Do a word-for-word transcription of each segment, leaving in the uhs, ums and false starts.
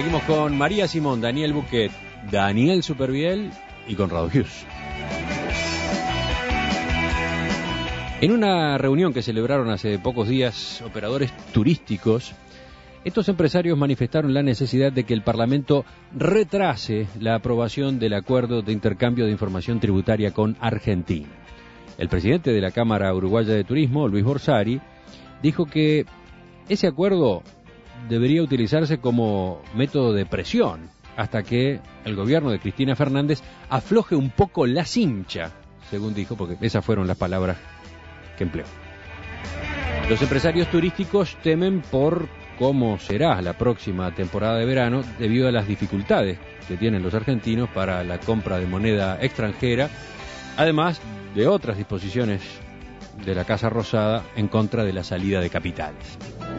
Seguimos con María Simón, Daniel Buquet, Daniel Superviel y Conrado Hughes. En una reunión que celebraron hace pocos días operadores turísticos, estos empresarios manifestaron la necesidad de que el Parlamento retrase la aprobación del acuerdo de intercambio de información tributaria con Argentina. El presidente de la Cámara Uruguaya de Turismo, Luis Borsari, dijo que ese acuerdo debería utilizarse como método de presión hasta que el gobierno de Cristina Fernández afloje un poco la cincha, según dijo, porque esas fueron las palabras que empleó. Los empresarios turísticos temen por cómo será la próxima temporada de verano debido a las dificultades que tienen los argentinos para la compra de moneda extranjera, además de otras disposiciones de la Casa Rosada en contra de la salida de capitales.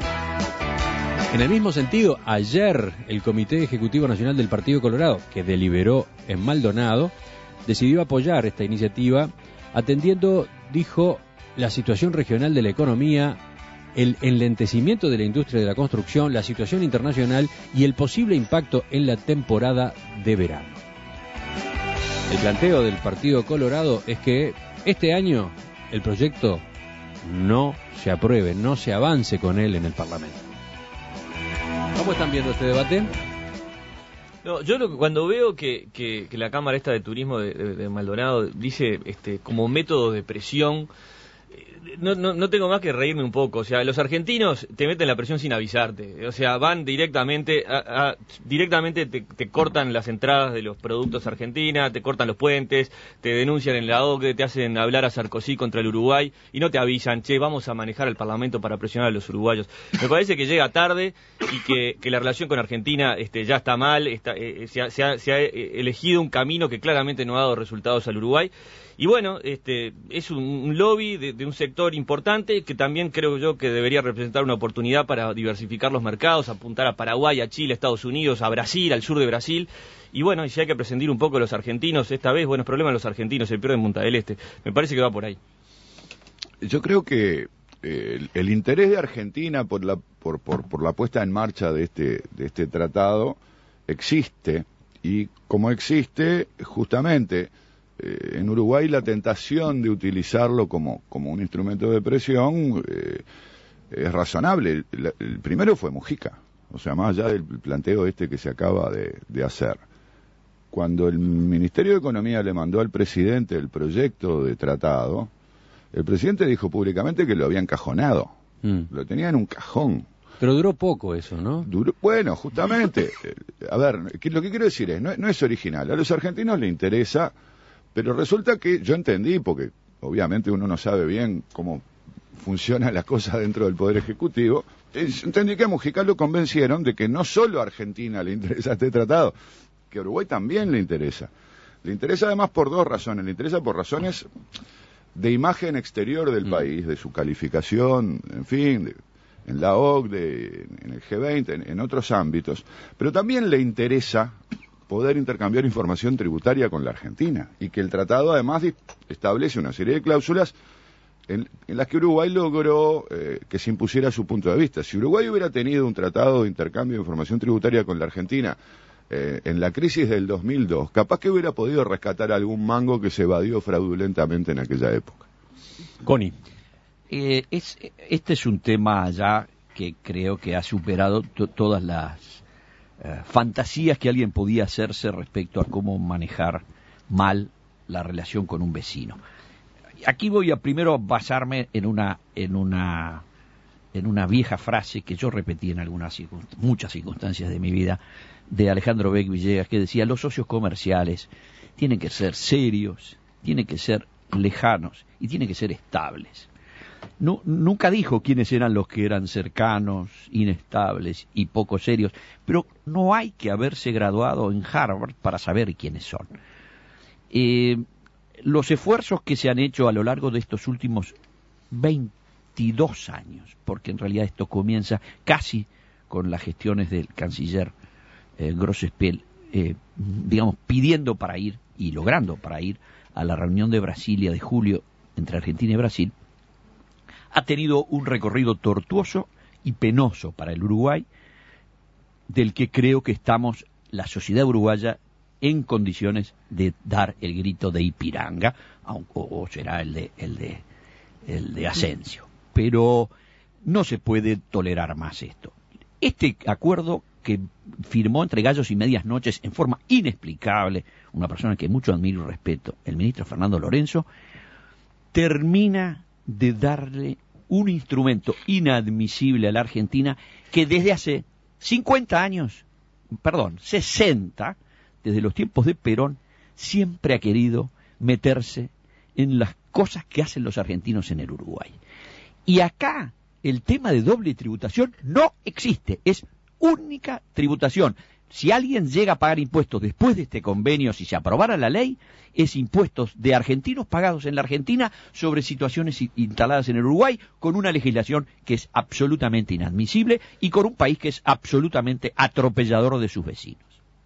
En el mismo sentido, ayer el Comité Ejecutivo Nacional del Partido Colorado, que deliberó en Maldonado, decidió apoyar esta iniciativa atendiendo, dijo, la situación regional de la economía, el enlentecimiento de la industria de la construcción, la situación internacional y el posible impacto en la temporada de verano. El planteo del Partido Colorado es que este año el proyecto no se apruebe, no se avance con él en el Parlamento. ¿Cómo están viendo este debate? No, yo lo que, cuando veo que, que, que la Cámara esta de Turismo de, de, de Maldonado dice este como método de presión, No, no, no tengo más que reírme un poco. O sea, los argentinos te meten la presión sin avisarte. O sea, van directamente, a, a, directamente te, te cortan las entradas de los productos Argentina, te cortan los puentes, te denuncian en la O C D E, te hacen hablar a Sarkozy contra el Uruguay y no te avisan, che, vamos a manejar el Parlamento para presionar a los uruguayos. Me parece que llega tarde y que, que la relación con Argentina este, ya está mal, está, eh, se, ha, se, ha, se ha elegido un camino que claramente no ha dado resultados al Uruguay. Y bueno, este es un, un lobby de, de un sector importante que también creo yo que debería representar una oportunidad para diversificar los mercados, apuntar a Paraguay, a Chile, a Estados Unidos, a Brasil, al sur de Brasil. Y bueno, y si hay que prescindir un poco de los argentinos, esta vez, buenos problemas los argentinos, el peor en Punta del Este. Me parece que va por ahí. Yo creo que eh, el, el interés de Argentina por la por, por, por la puesta en marcha de este, de este tratado existe, y como existe, justamente, Eh, en Uruguay la tentación de utilizarlo como, como un instrumento de presión eh, es razonable. El, el primero fue Mujica, o sea, más allá del planteo este que se acaba de, de hacer. Cuando el Ministerio de Economía le mandó al presidente el proyecto de tratado, el presidente dijo públicamente que lo había encajonado, mm. lo tenía en un cajón. Pero duró poco eso, ¿no? Duró, bueno, justamente, a ver, lo que quiero decir es, no, no es original, a los argentinos les interesa. Pero resulta que yo entendí, porque obviamente uno no sabe bien cómo funcionan las cosas dentro del Poder Ejecutivo, entendí que a Mujica lo convencieron de que no solo a Argentina le interesa este tratado, que a Uruguay también le interesa. Le interesa además por dos razones. Le interesa por razones de imagen exterior del mm. país, de su calificación, en fin, de, en la O C D E, en el G veinte, en, en otros ámbitos. Pero también le interesa poder intercambiar información tributaria con la Argentina, y que el tratado además establece una serie de cláusulas en, en las que Uruguay logró eh, que se impusiera su punto de vista. Si Uruguay hubiera tenido un tratado de intercambio de información tributaria con la Argentina eh, en la crisis del dos mil dos, capaz que hubiera podido rescatar algún mango que se evadió fraudulentamente en aquella época. Connie. Eh, es, este es un tema ya que creo que ha superado to- todas las Uh, fantasías que alguien podía hacerse respecto a cómo manejar mal la relación con un vecino. Aquí voy a primero basarme en una en una en una vieja frase que yo repetí en algunas circunst- muchas circunstancias de mi vida, de Alejandro Beck Villegas, que decía: los socios comerciales tienen que ser serios, tienen que ser lejanos y tienen que ser estables. No, nunca dijo quiénes eran los que eran cercanos, inestables y poco serios, pero no hay que haberse graduado en Harvard para saber quiénes son. Eh, los esfuerzos que se han hecho a lo largo de estos últimos veintidós años, porque en realidad esto comienza casi con las gestiones del canciller eh, Grosspel, eh, digamos, pidiendo para ir y logrando para ir a la reunión de Brasilia de julio entre Argentina y Brasil, ha tenido un recorrido tortuoso y penoso para el Uruguay, del que creo que estamos, la sociedad uruguaya, en condiciones de dar el grito de Ipiranga, aunque, o será el de, el de, el de Asensio. Pero no se puede tolerar más esto. Este acuerdo que firmó entre gallos y medias noches en forma inexplicable, una persona que mucho admiro y respeto, el ministro Fernando Lorenzo, termina de darle un instrumento inadmisible a la Argentina que desde hace cincuenta años, perdón, sesenta, desde los tiempos de Perón, siempre ha querido meterse en las cosas que hacen los argentinos en el Uruguay. Y acá el tema de doble tributación no existe, es única tributación. Si alguien llega a pagar impuestos después de este convenio, si se aprobara la ley, es impuestos de argentinos pagados en la Argentina sobre situaciones instaladas en el Uruguay, con una legislación que es absolutamente inadmisible y con un país que es absolutamente atropellador de sus vecinos.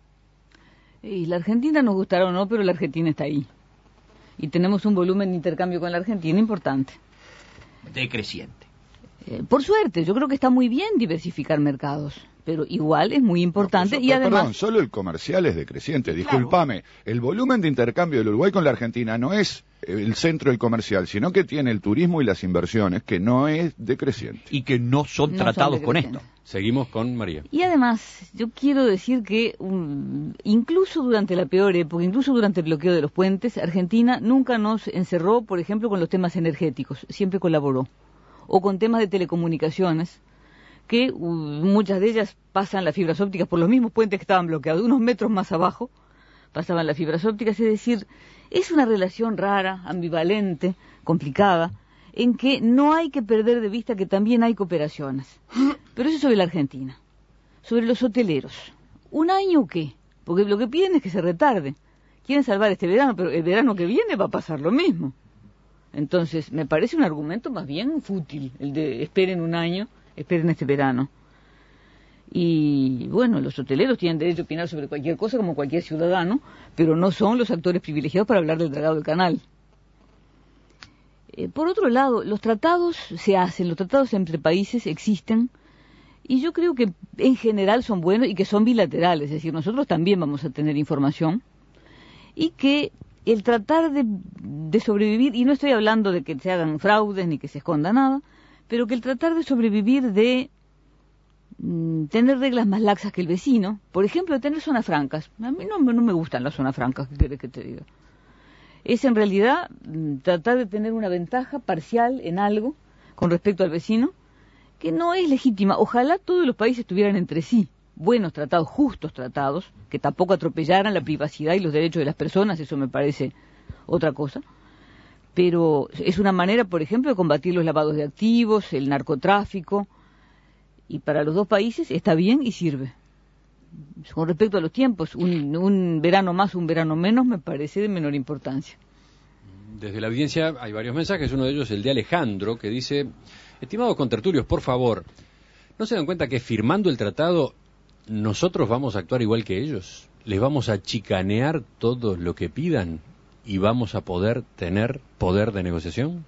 Y la Argentina nos gustará o no, pero la Argentina está ahí. Y tenemos un volumen de intercambio con la Argentina importante. Decreciente. Eh, por suerte, yo creo que está muy bien diversificar mercados, pero igual es muy importante. No, y además, perdón, solo el comercial es decreciente, discúlpame. Claro. El volumen de intercambio del Uruguay con la Argentina no es el centro del comercial, sino que tiene el turismo y las inversiones, que no es decreciente. Y que no son no tratados son con esto. Seguimos con María. Y además, yo quiero decir que um, incluso durante la peor época, incluso durante el bloqueo de los puentes, Argentina nunca nos encerró, por ejemplo, con los temas energéticos, siempre colaboró. O con temas de telecomunicaciones, que uh, muchas de ellas pasan las fibras ópticas por los mismos puentes que estaban bloqueados, unos metros más abajo pasaban las fibras ópticas, es decir, es una relación rara, ambivalente, complicada, en que no hay que perder de vista que también hay cooperaciones. Pero eso es sobre la Argentina. Sobre los hoteleros. ¿Un año o qué? Porque lo que piden es que se retarde. Quieren salvar este verano, pero el verano que viene va a pasar lo mismo. Entonces, me parece un argumento más bien fútil, el de esperen un año, esperen este verano. Y bueno, los hoteleros tienen derecho a opinar sobre cualquier cosa como cualquier ciudadano, pero no son los actores privilegiados para hablar del dragado del canal. Eh, por otro lado, los tratados se hacen, los tratados entre países existen, y yo creo que en general son buenos y que son bilaterales, es decir, nosotros también vamos a tener información, y que el tratar de, de sobrevivir, y no estoy hablando de que se hagan fraudes ni que se esconda nada, pero que el tratar de sobrevivir de mm, tener reglas más laxas que el vecino, por ejemplo, de tener zonas francas. A mí no, no me gustan las zonas francas, ¿qué querés que te diga? Es en realidad mm, tratar de tener una ventaja parcial en algo con respecto al vecino, que no es legítima. Ojalá todos los países tuvieran entre sí buenos tratados, justos tratados, que tampoco atropellaran la privacidad y los derechos de las personas, eso me parece otra cosa. Pero es una manera, por ejemplo, de combatir los lavados de activos, el narcotráfico, y para los dos países está bien y sirve. Con respecto a los tiempos, un, un verano más, un verano menos, me parece de menor importancia. Desde la audiencia hay varios mensajes, uno de ellos el de Alejandro, que dice: estimados contertulios, por favor, ¿no se dan cuenta que firmando el tratado nosotros vamos a actuar igual que ellos? ¿Les vamos a chicanear todo lo que pidan y vamos a poder tener poder de negociación?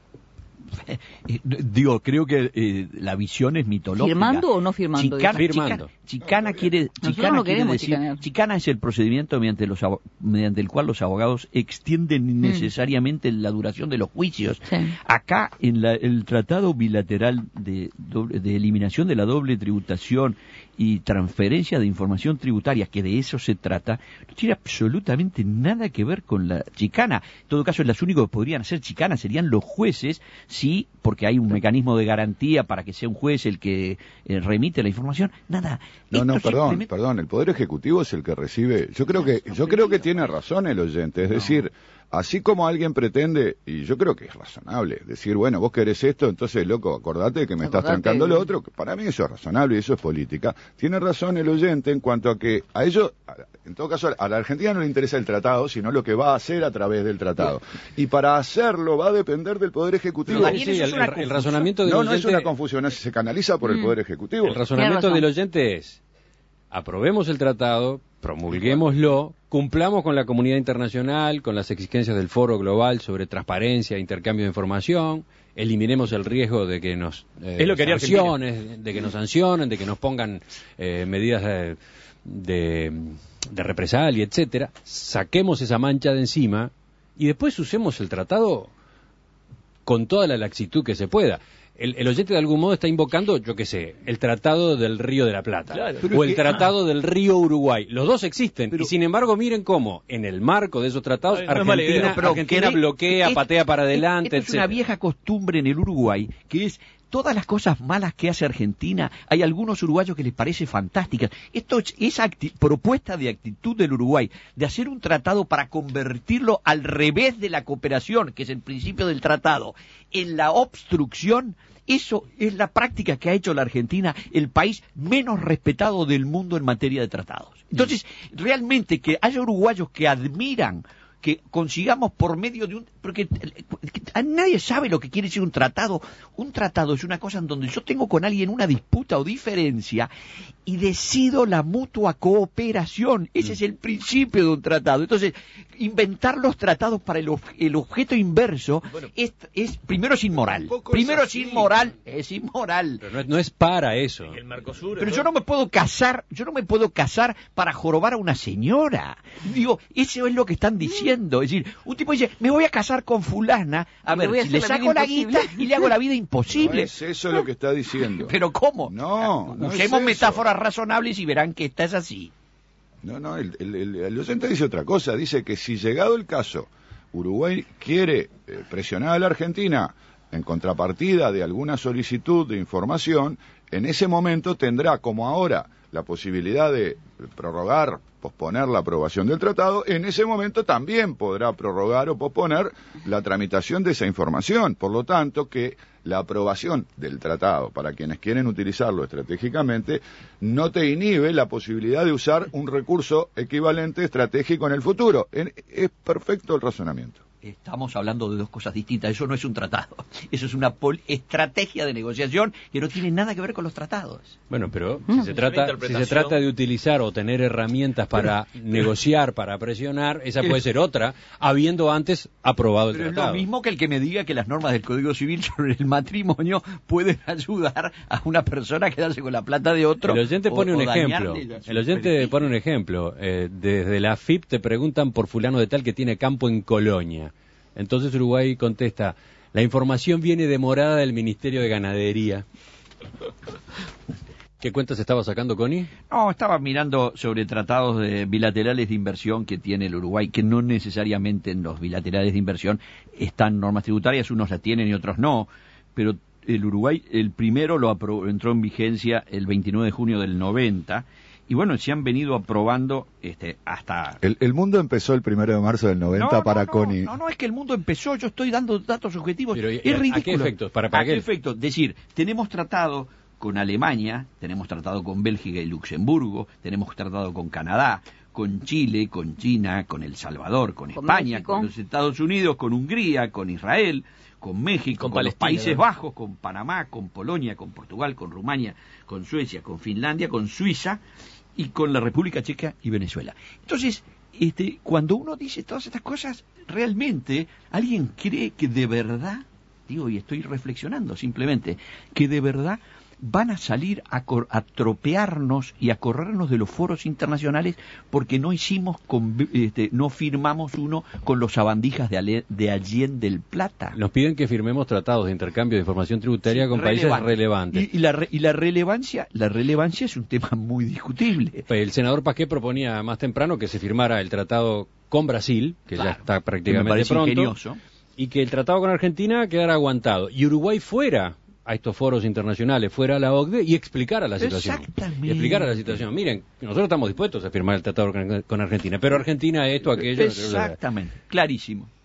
Digo, creo que eh, la visión es mitológica. ¿Firmando o no firmando? Chicana, firmando. Chicana, chicana quiere, chicana no quiere decir, chicanear. chicana es el procedimiento mediante, los, mediante el cual los abogados extienden innecesariamente mm. la duración de los juicios. Sí. Acá, en la, el tratado bilateral de, doble, de eliminación de la doble tributación y transferencia de información tributaria, que de eso se trata, no tiene absolutamente nada que ver con la chicana. En todo caso, los únicos que podrían hacer chicana serían los jueces, sí, porque hay un mecanismo de garantía para que sea un juez el que eh, remite la información. Nada. No, no, Esto perdón, simplemente... perdón. El Poder Ejecutivo es el que recibe. Yo creo que, yo creo que tiene razón el oyente. Es No. decir, así como alguien pretende, y yo creo que es razonable, decir, bueno, vos querés esto, entonces, loco, acordate que me estás Acordate. trancando lo otro, que para mí eso es razonable y eso es política. Tiene razón el oyente en cuanto a que a ellos, en todo caso, a la Argentina no le interesa el tratado, sino lo que va a hacer a través del tratado. Y para hacerlo va a depender del Poder Ejecutivo. Daniel, Sí, eso es el, una el- el razonamiento del No, no oyente, es una confusión, es- se canaliza por el Mm. Poder Ejecutivo. el razonamiento Tiene razón. del oyente es: aprobemos el tratado, promulguémoslo, cumplamos con la comunidad internacional, con las exigencias del Foro Global sobre transparencia e intercambio de información, eliminemos el riesgo de que nos eh, es lo que sanciones, de que nos sancionen, de que nos pongan eh, medidas de, de, de represalia, etcétera, saquemos esa mancha de encima y después usemos el tratado con toda la laxitud que se pueda. El, el oyente de algún modo está invocando, yo qué sé, el Tratado del Río de la Plata, claro, o el que, Tratado ah, del Río Uruguay. Los dos existen, pero, y sin embargo miren cómo, en el marco de esos tratados, Ay, no Argentina, pero Argentina que, bloquea, es, patea para adelante, es, es una etcétera. vieja costumbre en el Uruguay, que es todas las cosas malas que hace Argentina, hay algunos uruguayos que les parece fantásticas. Esto es esa acti- propuesta de actitud del Uruguay, de hacer un tratado para convertirlo al revés de la cooperación, que es el principio del tratado, en la obstrucción. Eso es la práctica que ha hecho la Argentina, el país menos respetado del mundo en materia de tratados. Entonces, realmente que haya uruguayos que admiran que consigamos por medio de un... Porque nadie sabe lo que quiere decir un tratado. Un tratado es una cosa en donde yo tengo con alguien una disputa o diferencia y decido la mutua cooperación. Ese es el principio de un tratado. Entonces, inventar los tratados para el, ob el objeto inverso bueno, es, es... Primero es inmoral. Primero es, es inmoral. Es inmoral. Pero no, no es para eso. El Mercosur, Pero ¿no? yo no me puedo casar, yo no me puedo casar para jorobar a una señora. Digo, eso es lo que están diciendo. Es decir, un tipo dice, me voy a casar con fulana, a ver, si le saco la guita y le hago la vida imposible. No es eso lo que está diciendo. ¿Pero cómo? No, no Usemos es metáforas razonables y verán que esta es así. No, no, el, el, el, el oyente dice otra cosa, dice que si llegado el caso, Uruguay quiere eh, presionar a la Argentina en contrapartida de alguna solicitud de información, en ese momento tendrá, como ahora, la posibilidad de prorrogar, posponer la aprobación del tratado, en ese momento también podrá prorrogar o posponer la tramitación de esa información. Por lo tanto, que la aprobación del tratado, para quienes quieren utilizarlo estratégicamente, no te inhibe la posibilidad de usar un recurso equivalente estratégico en el futuro. Es perfecto el razonamiento. Estamos hablando de dos cosas distintas. Eso no es un tratado. Eso es una estrategia de negociación que no tiene nada que ver con los tratados. Bueno, pero Mm. si, se trata, si se trata de utilizar o tener herramientas para pero, negociar, para presionar, esa puede ser otra, habiendo antes aprobado el pero tratado. Es lo mismo que el que me diga que las normas del Código Civil sobre el matrimonio pueden ayudar a una persona a quedarse con la plata de otro. El oyente pone o, un o ejemplo. El oyente pone un ejemplo. Eh, desde la F I P te preguntan por fulano de tal que tiene campo en Colonia. Entonces Uruguay contesta, la información viene demorada del Ministerio de Ganadería. ¿Qué cuentas estaba sacando, Connie? No, estaba mirando sobre tratados de bilaterales de inversión que tiene el Uruguay, que no necesariamente en los bilaterales de inversión están normas tributarias, unos la tienen y otros no, pero el Uruguay, el primero lo aprobó, entró en vigencia el veintinueve de junio del noventa, y bueno, se han venido aprobando este, hasta... El, el mundo empezó el primero de marzo del noventa no, para no, Connie. No, no, es que el mundo empezó, yo estoy dando datos objetivos, Pero, es ¿a, ridículo. ¿A qué efectos? ¿Para, para ¿A qué efectos? Es decir, tenemos tratado con Alemania, tenemos tratado con Bélgica y Luxemburgo, tenemos tratado con Canadá, con Chile, con China, con El Salvador, con, con España, México, con los Estados Unidos, con Hungría, con Israel, con México, con, con los Países ¿no? Bajos, con Panamá, con Polonia, con Portugal, con Rumania, con Suecia, con Finlandia, con Suiza y con la República Checa y Venezuela. Entonces, este, cuando uno dice todas estas cosas, realmente alguien cree que de verdad, digo, y estoy reflexionando simplemente, que de verdad van a salir a, a tropearnos y a corrernos de los foros internacionales porque no hicimos, con, este, no firmamos uno con los sabandijas de, Ale, de Allende del Plata. Nos piden que firmemos tratados de intercambio de información tributaria sí, con relevante. países relevantes. Y, y, la, y la relevancia, la relevancia es un tema muy discutible. El senador Pasquet proponía más temprano que se firmara el tratado con Brasil, que claro, ya está prácticamente pronto, ingenioso. Y que el tratado con Argentina quedara aguantado. Y Uruguay fuera a estos foros internacionales, fuera a la O C D E y explicara la situación. Exactamente. Y explicara la situación. Miren, nosotros estamos dispuestos a firmar el tratado con Argentina, pero Argentina esto, aquello... Exactamente, clarísimo.